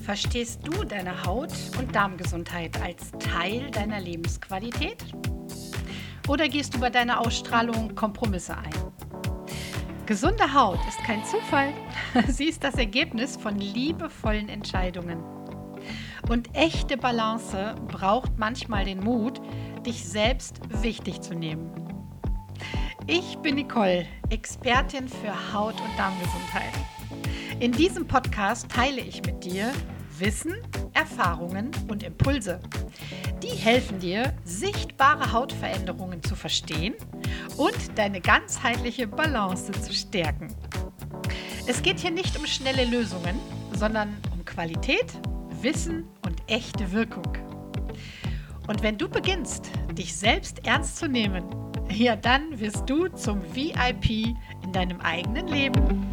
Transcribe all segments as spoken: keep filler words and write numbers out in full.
Verstehst du deine Haut- und Darmgesundheit als Teil deiner Lebensqualität? Oder gehst du bei deiner Ausstrahlung Kompromisse ein? Gesunde Haut ist kein Zufall. Sie ist das Ergebnis von liebevollen Entscheidungen. Und echte Balance braucht manchmal den Mut, dich selbst wichtig zu nehmen. Ich bin Nicole, Expertin für Haut- und Darmgesundheit. In diesem Podcast teile ich mit dir Wissen, Erfahrungen und Impulse. Die helfen dir, sichtbare Hautveränderungen zu verstehen und deine ganzheitliche Balance zu stärken. Es geht hier nicht um schnelle Lösungen, sondern um Qualität, Wissen und echte Wirkung. Und wenn du beginnst, dich selbst ernst zu nehmen, ja, dann wirst du zum V I P in deinem eigenen Leben.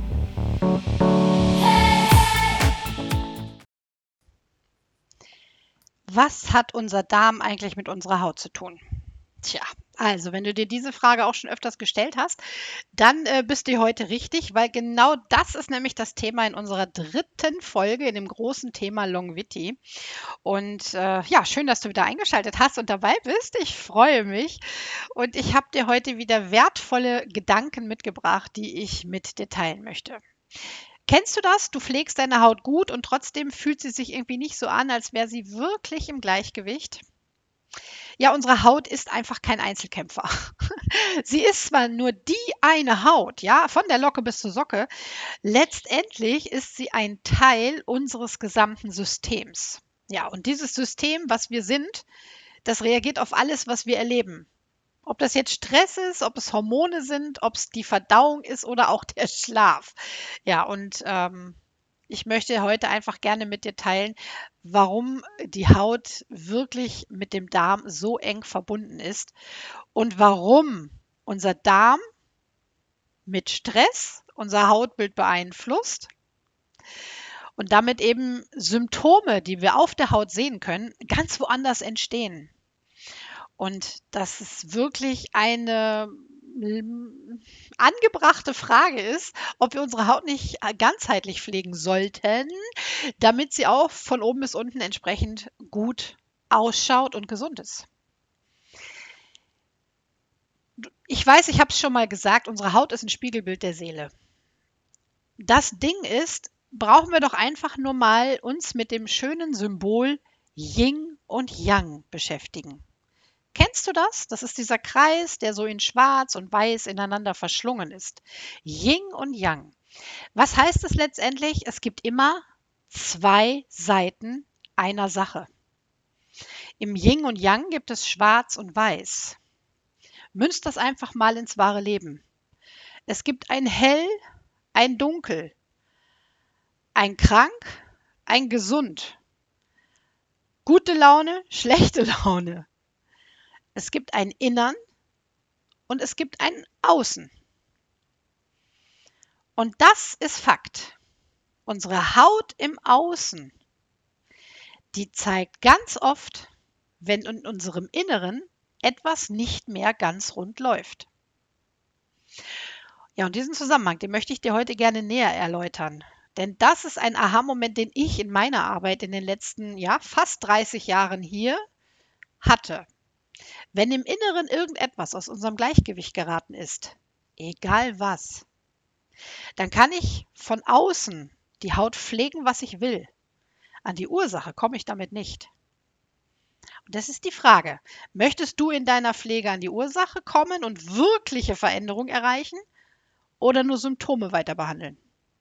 Was hat unser Darm eigentlich mit unserer Haut zu tun? Tja, also wenn du dir diese Frage auch schon öfters gestellt hast, dann äh, bist du heute richtig, weil genau das ist nämlich das Thema in unserer dritten Folge, in dem großen Thema Longevity. Und äh, ja, schön, dass du wieder eingeschaltet hast und dabei bist. Ich freue mich. Und ich habe dir heute wieder wertvolle Gedanken mitgebracht, die ich mit dir teilen möchte. Kennst du das? Du pflegst deine Haut gut und trotzdem fühlt sie sich irgendwie nicht so an, als wäre sie wirklich im Gleichgewicht. Ja, unsere Haut ist einfach kein Einzelkämpfer. Sie ist zwar nur die eine Haut, ja, von der Locke bis zur Socke. Letztendlich ist sie ein Teil unseres gesamten Systems. Ja, und dieses System, was wir sind, das reagiert auf alles, was wir erleben. Ob das jetzt Stress ist, ob es Hormone sind, ob es die Verdauung ist oder auch der Schlaf. Ja, und ähm, ich möchte heute einfach gerne mit dir teilen, warum die Haut wirklich mit dem Darm so eng verbunden ist und warum unser Darm mit Stress unser Hautbild beeinflusst und damit eben Symptome, die wir auf der Haut sehen können, ganz woanders entstehen. Und dass es wirklich eine mm, angebrachte Frage ist, ob wir unsere Haut nicht ganzheitlich pflegen sollten, damit sie auch von oben bis unten entsprechend gut ausschaut und gesund ist. Ich weiß, ich habe es schon mal gesagt, unsere Haut ist ein Spiegelbild der Seele. Das Ding ist, brauchen wir doch einfach nur mal uns mit dem schönen Symbol Yin und Yang beschäftigen. Kennst du das? Das ist dieser Kreis, der so in schwarz und weiß ineinander verschlungen ist. Yin und Yang. Was heißt es letztendlich? Es gibt immer zwei Seiten einer Sache. Im Yin und Yang gibt es schwarz und weiß. Münzt das einfach mal ins wahre Leben. Es gibt ein Hell, ein Dunkel, ein Krank, ein Gesund, gute Laune, schlechte Laune. Es gibt ein Innern und es gibt ein Außen. Und das ist Fakt. Unsere Haut im Außen, die zeigt ganz oft, wenn in unserem Inneren etwas nicht mehr ganz rund läuft. Ja, und diesen Zusammenhang, den möchte ich dir heute gerne näher erläutern. Denn das ist ein Aha-Moment, den ich in meiner Arbeit in den letzten, ja, fast dreißig Jahren hier hatte. Wenn im Inneren irgendetwas aus unserem Gleichgewicht geraten ist, egal was, dann kann ich von außen die Haut pflegen, was ich will. An die Ursache komme ich damit nicht. Und das ist die Frage. Möchtest du in deiner Pflege an die Ursache kommen und wirkliche Veränderung erreichen oder nur Symptome weiter behandeln?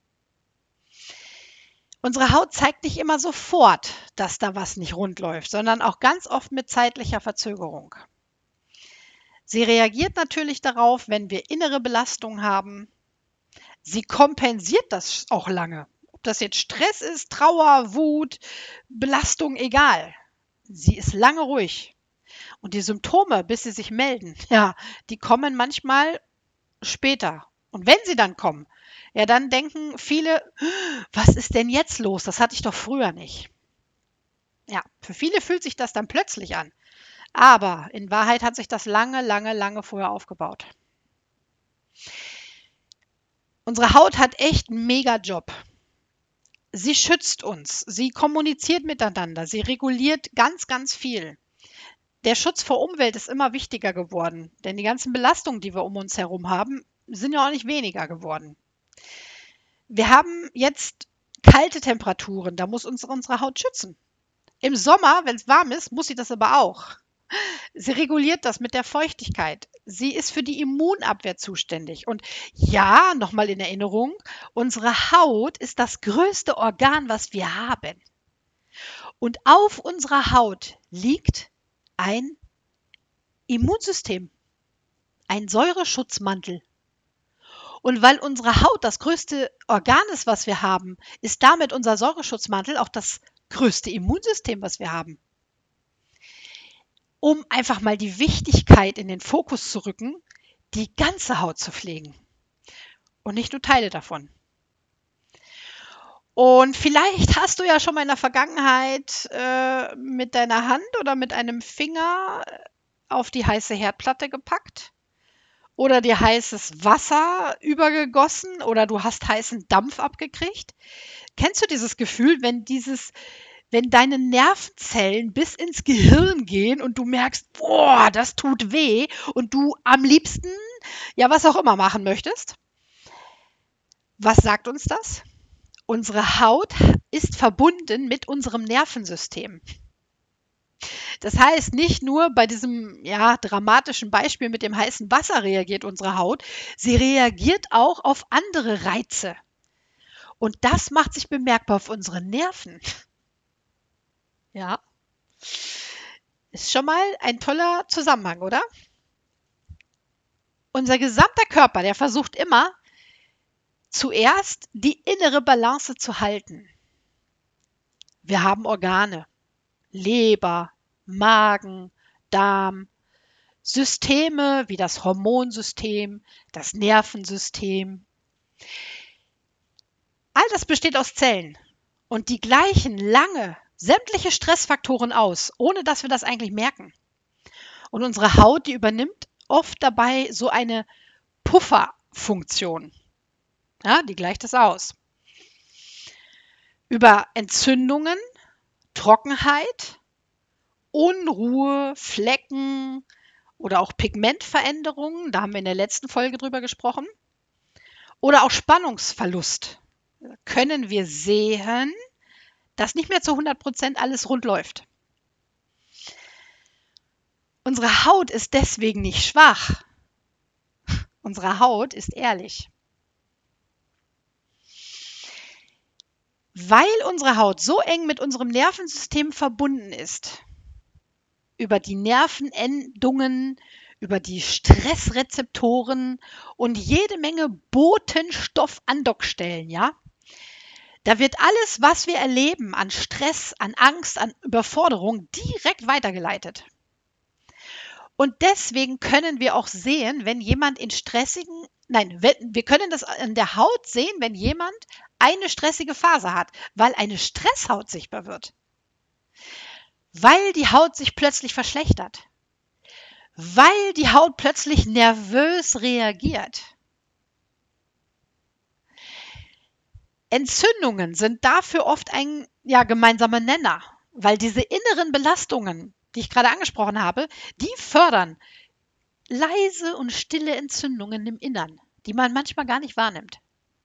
Unsere Haut zeigt nicht immer sofort, dass da was nicht rund läuft, sondern auch ganz oft mit zeitlicher Verzögerung. Sie reagiert natürlich darauf, wenn wir innere Belastungen haben. Sie kompensiert das auch lange. Ob das jetzt Stress ist, Trauer, Wut, Belastung, egal. Sie ist lange ruhig. Und die Symptome, bis sie sich melden, ja, die kommen manchmal später. Und wenn sie dann kommen, ja, dann denken viele, was ist denn jetzt los? Das hatte ich doch früher nicht. Ja, für viele fühlt sich das dann plötzlich an. Aber in Wahrheit hat sich das lange, lange, lange vorher aufgebaut. Unsere Haut hat echt einen Mega-Job. Sie schützt uns, sie kommuniziert miteinander, sie reguliert ganz, ganz viel. Der Schutz vor Umwelt ist immer wichtiger geworden, denn die ganzen Belastungen, die wir um uns herum haben, sind ja auch nicht weniger geworden. Wir haben jetzt kalte Temperaturen, da muss uns unsere Haut schützen. Im Sommer, wenn es warm ist, muss sie das aber auch. Sie reguliert das mit der Feuchtigkeit. Sie ist für die Immunabwehr zuständig. Und ja, nochmal in Erinnerung, unsere Haut ist das größte Organ, was wir haben. Und auf unserer Haut liegt ein Immunsystem, ein Säureschutzmantel. Und weil unsere Haut das größte Organ ist, was wir haben, ist damit unser Säureschutzmantel auch das größte Immunsystem, was wir haben. Um einfach mal die Wichtigkeit in den Fokus zu rücken, die ganze Haut zu pflegen und nicht nur Teile davon. Und vielleicht hast du ja schon mal in der Vergangenheit äh, mit deiner Hand oder mit einem Finger auf die heiße Herdplatte gepackt oder dir heißes Wasser übergegossen oder du hast heißen Dampf abgekriegt. Kennst du dieses Gefühl, wenn dieses, wenn deine Nervenzellen bis ins Gehirn gehen und du merkst, boah, das tut weh und du am liebsten, ja, was auch immer machen möchtest? Was sagt uns das? Unsere Haut ist verbunden mit unserem Nervensystem. Das heißt, nicht nur bei diesem ja, dramatischen Beispiel mit dem heißen Wasser reagiert unsere Haut, sie reagiert auch auf andere Reize. Und das macht sich bemerkbar auf unsere Nerven. Ja, ist schon mal ein toller Zusammenhang, oder? Unser gesamter Körper, der versucht immer, zuerst die innere Balance zu halten. Wir haben Organe, Leber, Magen, Darm, Systeme wie das Hormonsystem, das Nervensystem. All das besteht aus Zellen und die gleichen lange sämtliche Stressfaktoren aus, ohne dass wir das eigentlich merken. Und unsere Haut, die übernimmt oft dabei so eine Pufferfunktion. Ja, die gleicht es aus. Über Entzündungen, Trockenheit, Unruhe, Flecken oder auch Pigmentveränderungen, da haben wir in der letzten Folge drüber gesprochen, oder auch Spannungsverlust, können wir sehen, dass nicht mehr zu hundert Prozent alles rund läuft. Unsere Haut ist deswegen nicht schwach. Unsere Haut ist ehrlich. Weil unsere Haut so eng mit unserem Nervensystem verbunden ist, über die Nervenendungen, über die Stressrezeptoren und jede Menge Botenstoffandockstellen, ja? Da wird alles, was wir erleben an Stress, an Angst, an Überforderung direkt weitergeleitet. Und deswegen können wir auch sehen, wenn jemand in stressigen, nein, wenn, wir können das an der Haut sehen, wenn jemand eine stressige Phase hat, weil eine Stresshaut sichtbar wird. Weil die Haut sich plötzlich verschlechtert. Weil die Haut plötzlich nervös reagiert. Entzündungen sind dafür oft ein ja, gemeinsamer Nenner, weil diese inneren Belastungen, die ich gerade angesprochen habe, die fördern leise und stille Entzündungen im Innern, die man manchmal gar nicht wahrnimmt.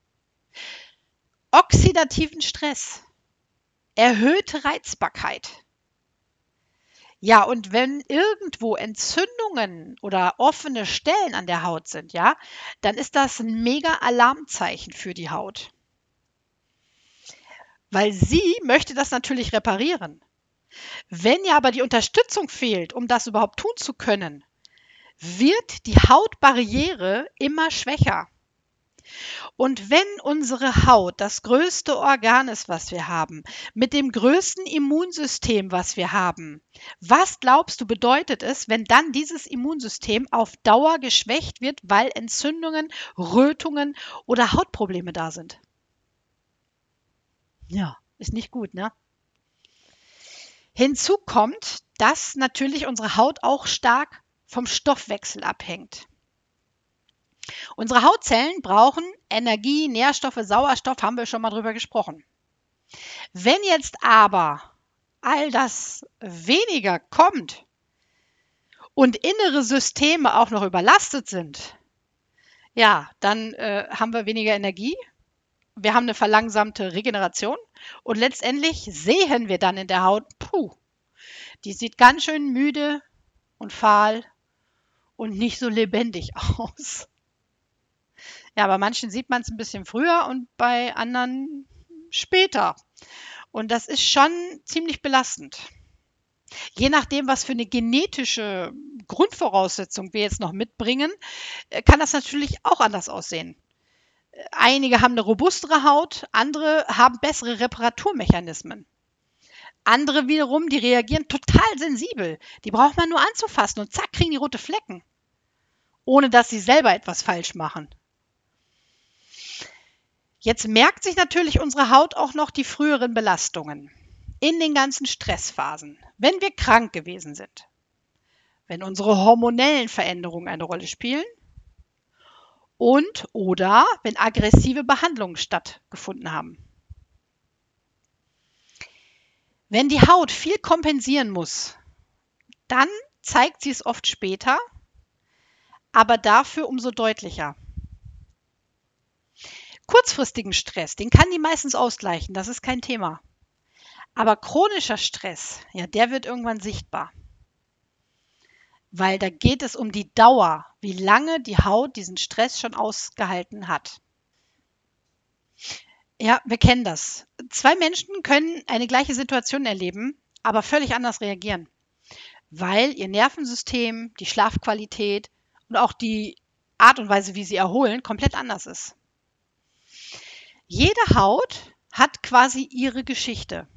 Oxidativen Stress, erhöhte Reizbarkeit. Ja, und wenn irgendwo Entzündungen oder offene Stellen an der Haut sind, ja, dann ist das ein mega Alarmzeichen für die Haut. Weil sie möchte das natürlich reparieren. Wenn ja aber die Unterstützung fehlt, um das überhaupt tun zu können, wird die Hautbarriere immer schwächer. Und wenn unsere Haut das größte Organ ist, was wir haben, mit dem größten Immunsystem, was wir haben, was glaubst du, bedeutet es, wenn dann dieses Immunsystem auf Dauer geschwächt wird, weil Entzündungen, Rötungen oder Hautprobleme da sind? Ja, ist nicht gut, ne? Hinzu kommt, dass natürlich unsere Haut auch stark vom Stoffwechsel abhängt. Unsere Hautzellen brauchen Energie, Nährstoffe, Sauerstoff, haben wir schon mal drüber gesprochen. Wenn jetzt aber all das weniger kommt und innere Systeme auch noch überlastet sind, ja, dann äh, haben wir weniger Energie, wir haben eine verlangsamte Regeneration und letztendlich sehen wir dann in der Haut, puh, die sieht ganz schön müde und fahl und nicht so lebendig aus. Ja, bei manchen sieht man es ein bisschen früher und bei anderen später. Und das ist schon ziemlich belastend. Je nachdem, was für eine genetische Grundvoraussetzung wir jetzt noch mitbringen, äh, kann das natürlich auch anders aussehen. Einige haben eine robustere Haut, andere haben bessere Reparaturmechanismen. Andere wiederum, die reagieren total sensibel. Die braucht man nur anzufassen und zack, kriegen die rote Flecken, ohne dass sie selber etwas falsch machen. Jetzt merkt sich natürlich unsere Haut auch noch die früheren Belastungen in den ganzen Stressphasen, wenn wir krank gewesen sind, wenn unsere hormonellen Veränderungen eine Rolle spielen und oder wenn aggressive Behandlungen stattgefunden haben. Wenn die Haut viel kompensieren muss, dann zeigt sie es oft später, aber dafür umso deutlicher. Kurzfristigen Stress, den kann die meistens ausgleichen, das ist kein Thema. Aber chronischer Stress, ja, der wird irgendwann sichtbar. Weil da geht es um die Dauer, wie lange die Haut diesen Stress schon ausgehalten hat. Ja, wir kennen das. Zwei Menschen können eine gleiche Situation erleben, aber völlig anders reagieren, weil ihr Nervensystem, die Schlafqualität und auch die Art und Weise, wie sie erholen, komplett anders ist. Jede Haut hat quasi ihre Geschichte.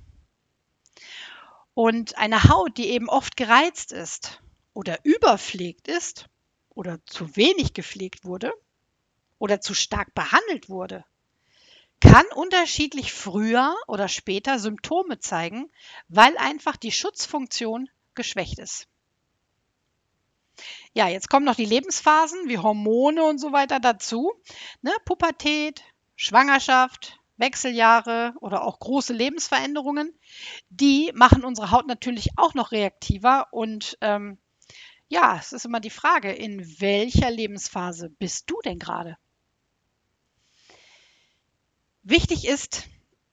Und eine Haut, die eben oft gereizt ist oder überpflegt ist oder zu wenig gepflegt wurde oder zu stark behandelt wurde, kann unterschiedlich früher oder später Symptome zeigen, weil einfach die Schutzfunktion geschwächt ist. Ja, jetzt kommen noch die Lebensphasen wie Hormone und so weiter dazu. Ne? Pubertät, Schwangerschaft, Wechseljahre oder auch große Lebensveränderungen, die machen unsere Haut natürlich auch noch reaktiver. Und ähm, ja, es ist immer die Frage, in welcher Lebensphase bist du denn gerade? Wichtig ist,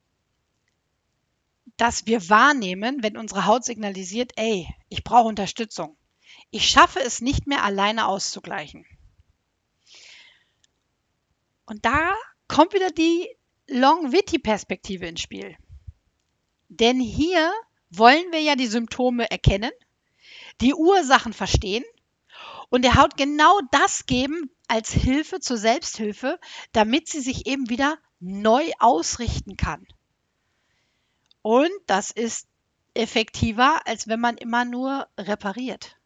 dass wir wahrnehmen, wenn unsere Haut signalisiert, ey, ich brauche Unterstützung. Ich schaffe es nicht mehr alleine auszugleichen. Und da kommt wieder die Longevity-Perspektive ins Spiel. Denn hier wollen wir ja die Symptome erkennen, die Ursachen verstehen und der Haut genau das geben als Hilfe zur Selbsthilfe, damit sie sich eben wieder neu ausrichten kann. Und das ist effektiver, als wenn man immer nur repariert.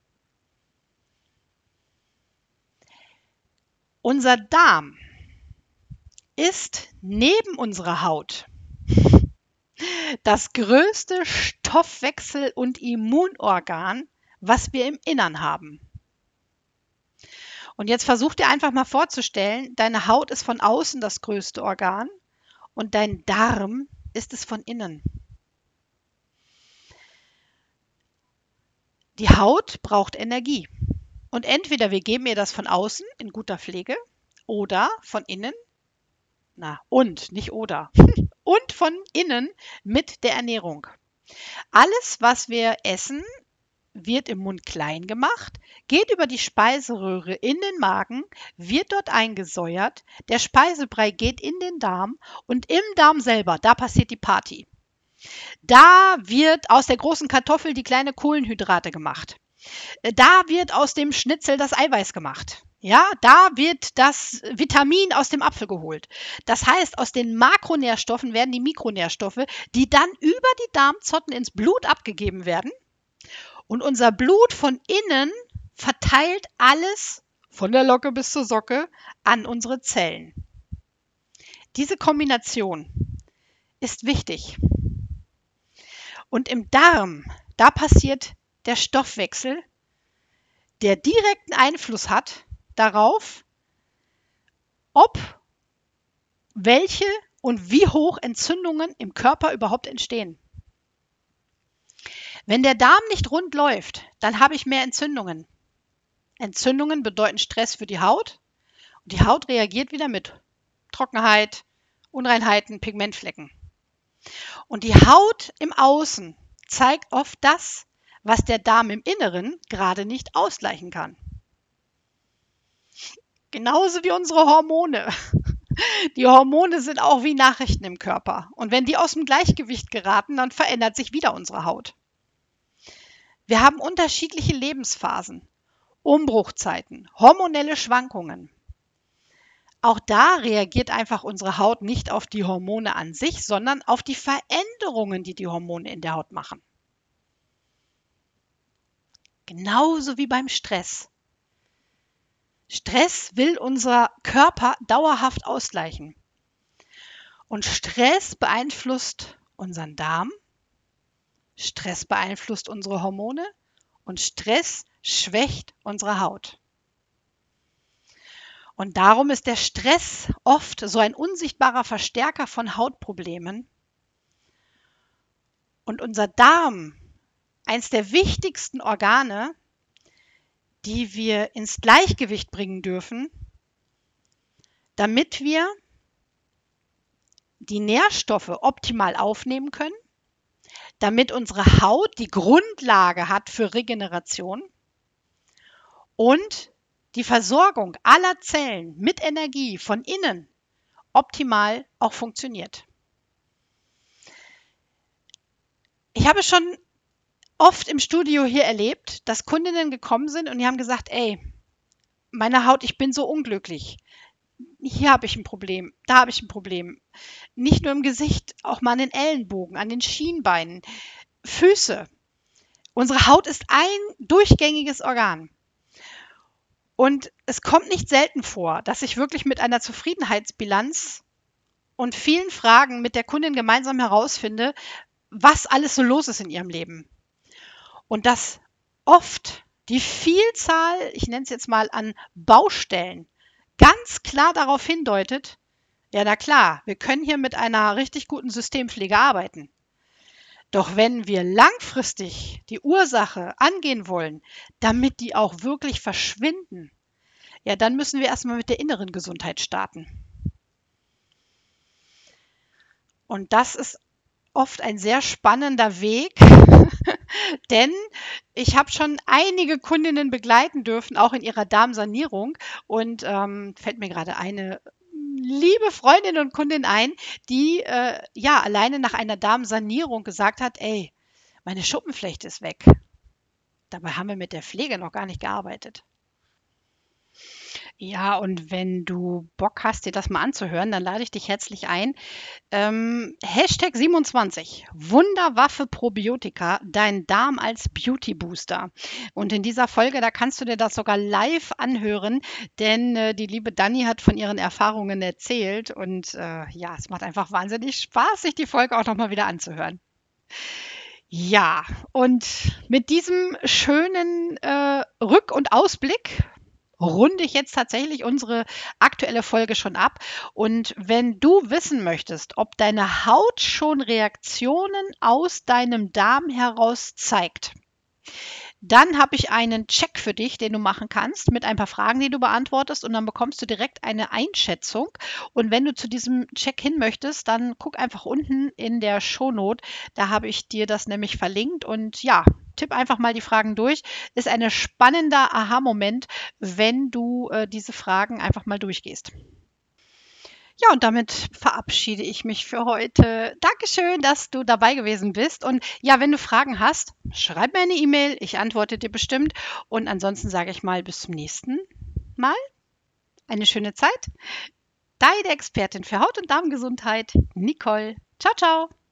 Unser Darm ist neben unserer Haut das größte Stoffwechsel- und Immunorgan, was wir im Innern haben. Und jetzt versuch dir einfach mal vorzustellen, deine Haut ist von außen das größte Organ und dein Darm ist es von innen. Die Haut braucht Energie. Und entweder wir geben ihr das von außen in guter Pflege oder von innen, na und, nicht oder, und von innen mit der Ernährung. Alles, was wir essen, wird im Mund klein gemacht, geht über die Speiseröhre in den Magen, wird dort eingesäuert, der Speisebrei geht in den Darm und im Darm selber, da passiert die Party. Da wird aus der großen Kartoffel die kleine Kohlenhydrate gemacht. Da wird aus dem Schnitzel das Eiweiß gemacht. Ja, da wird das Vitamin aus dem Apfel geholt. Das heißt, aus den Makronährstoffen werden die Mikronährstoffe, die dann über die Darmzotten ins Blut abgegeben werden. Und unser Blut von innen verteilt alles, von der Locke bis zur Socke, an unsere Zellen. Diese Kombination ist wichtig. Und im Darm, da passiert der Stoffwechsel, der direkten Einfluss hat darauf, ob welche und wie hoch Entzündungen im Körper überhaupt entstehen. Wenn der Darm nicht rund läuft, dann habe ich mehr Entzündungen. Entzündungen bedeuten Stress für die Haut und die Haut reagiert wieder mit Trockenheit, Unreinheiten, Pigmentflecken. Und die Haut im Außen zeigt oft das, was der Darm im Inneren gerade nicht ausgleichen kann. Genauso wie unsere Hormone. Die Hormone sind auch wie Nachrichten im Körper. Und wenn die aus dem Gleichgewicht geraten, dann verändert sich wieder unsere Haut. Wir haben unterschiedliche Lebensphasen, Umbruchzeiten, hormonelle Schwankungen. Auch da reagiert einfach unsere Haut nicht auf die Hormone an sich, sondern auf die Veränderungen, die die Hormone in der Haut machen. Genauso wie beim Stress. Stress will unser Körper dauerhaft ausgleichen. Und Stress beeinflusst unseren Darm, Stress beeinflusst unsere Hormone und Stress schwächt unsere Haut. Und darum ist der Stress oft so ein unsichtbarer Verstärker von Hautproblemen. Und unser Darm, eins der wichtigsten Organe, die wir ins Gleichgewicht bringen dürfen, damit wir die Nährstoffe optimal aufnehmen können, damit unsere Haut die Grundlage hat für Regeneration und die Versorgung aller Zellen mit Energie von innen optimal auch funktioniert. Ich habe schon oft im Studio hier erlebt, dass Kundinnen gekommen sind und die haben gesagt, ey, meine Haut, ich bin so unglücklich. Hier habe ich ein Problem, da habe ich ein Problem. Nicht nur im Gesicht, auch mal an den Ellenbogen, an den Schienbeinen, Füße. Unsere Haut ist ein durchgängiges Organ. Und es kommt nicht selten vor, dass ich wirklich mit einer Zufriedenheitsbilanz und vielen Fragen mit der Kundin gemeinsam herausfinde, was alles so los ist in ihrem Leben. Und dass oft die Vielzahl, ich nenne es jetzt mal an Baustellen, ganz klar darauf hindeutet, ja, na klar, wir können hier mit einer richtig guten Systempflege arbeiten. Doch wenn wir langfristig die Ursache angehen wollen, damit die auch wirklich verschwinden, ja, dann müssen wir erstmal mit der inneren Gesundheit starten. Und das ist oft ein sehr spannender Weg, denn ich habe schon einige Kundinnen begleiten dürfen, auch in ihrer Darmsanierung. Und ähm, fällt mir gerade eine liebe Freundin und Kundin ein, die äh, ja alleine nach einer Darmsanierung gesagt hat, ey, meine Schuppenflechte ist weg. Dabei haben wir mit der Pflege noch gar nicht gearbeitet. Ja, und wenn du Bock hast, dir das mal anzuhören, dann lade ich dich herzlich ein. Ähm, Hashtag siebenundzwanzig, Wunderwaffe Probiotika, dein Darm als Beauty Booster. Und in dieser Folge, da kannst du dir das sogar live anhören, denn äh, die liebe Dani hat von ihren Erfahrungen erzählt und äh, ja, es macht einfach wahnsinnig Spaß, sich die Folge auch nochmal wieder anzuhören. Ja, und mit diesem schönen äh, Rück- und Ausblick runde ich jetzt tatsächlich unsere aktuelle Folge schon ab. Und wenn du wissen möchtest, ob deine Haut schon Reaktionen aus deinem Darm heraus zeigt, dann habe ich einen Check für dich, den du machen kannst mit ein paar Fragen, die du beantwortest und dann bekommst du direkt eine Einschätzung. Und wenn du zu diesem Check hin möchtest, dann guck einfach unten in der Shownote, da habe ich dir das nämlich verlinkt und ja, tipp einfach mal die Fragen durch. Ist ein spannender Aha-Moment, wenn du äh, diese Fragen einfach mal durchgehst. Ja, und damit verabschiede ich mich für heute. Dankeschön, dass du dabei gewesen bist. Und ja, wenn du Fragen hast, schreib mir eine E-Mail. Ich antworte dir bestimmt. Und ansonsten sage ich mal bis zum nächsten Mal. Eine schöne Zeit. Deine Expertin für Haut- und Darmgesundheit, Nicole. Ciao, ciao.